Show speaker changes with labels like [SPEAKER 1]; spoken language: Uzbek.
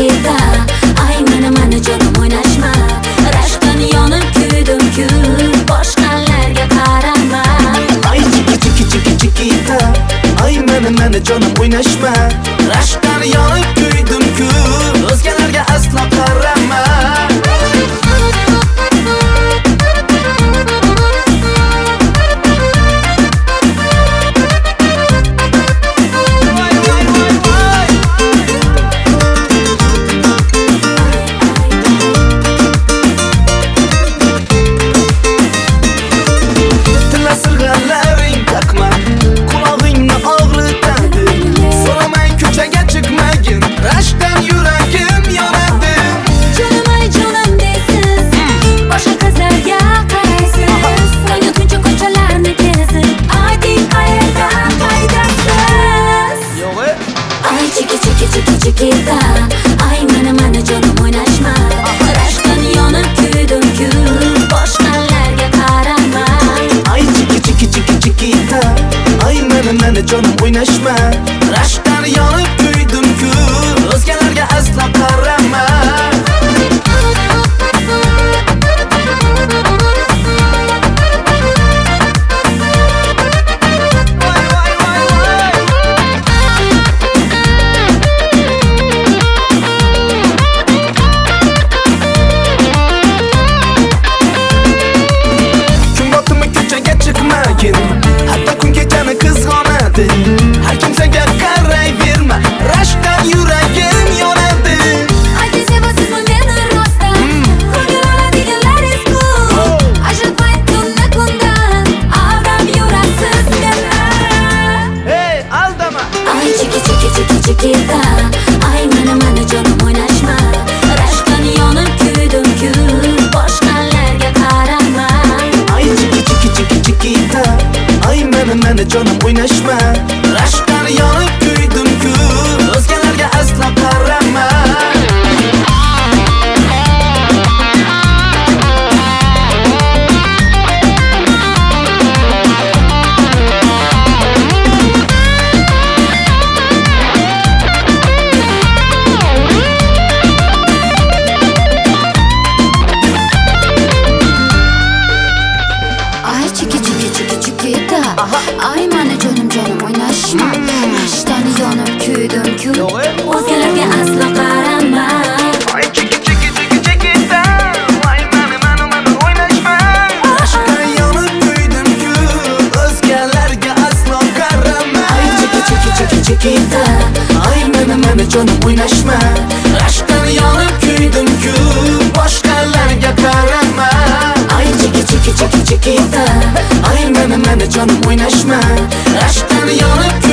[SPEAKER 1] chigita. Ay mana jonim o'ynashma, rashkdan yonib kuydim-ku, boshqalarga qarama.
[SPEAKER 2] Ay chigita, ay mana jonim o'ynashma, rashkdan yonib kuydim-ku, o'zgalarga aslo qarama.
[SPEAKER 1] Chigita, ay mana jonim o'ynashma, rashkdan yonib kuydim-ku, boshqalarga qarama.
[SPEAKER 2] Ay chigita, ay mana jonim o'ynashma, rashkdan yonib kuydim-ku, o'zgalarga aslo qarama. Hatta kun kechani qizg'onadi, har kimsaga qarayverma, rashkdan yuragim yonadi.
[SPEAKER 1] Ayting sevasizmi meni rostdan, ko'ngil oladiganlaringiz ko'p, ajratmang kundan, aldab yurasiz meni.
[SPEAKER 2] Hey, aldama.
[SPEAKER 1] Ay chigita, ay mana jonim o'ynashma, rashkdan yonib kuydim-ku, boshqalarga qarama.
[SPEAKER 2] Ay chigita, ay mana jonim o'ynashma, rashkdan yonib kuydim-ku, o'zgalarga aslo qarama.
[SPEAKER 1] Chigita, ay mana jonim o'ynashma, rashkdan yonib kuydim-ku, o'zgalarga aslo qarama.
[SPEAKER 2] Ay chigita, ay mana o'ynashma, rashkdan yonib kuydim-ku, o'zgalarga aslo qarama.
[SPEAKER 1] Ay chigita,
[SPEAKER 2] ay mana jonim o'ynashma, rashkdan yonib kuydim-ku, boshqalarga qarama.
[SPEAKER 1] ay chigita,
[SPEAKER 2] Ay mana jonim o'ynashma, rashkdan yonib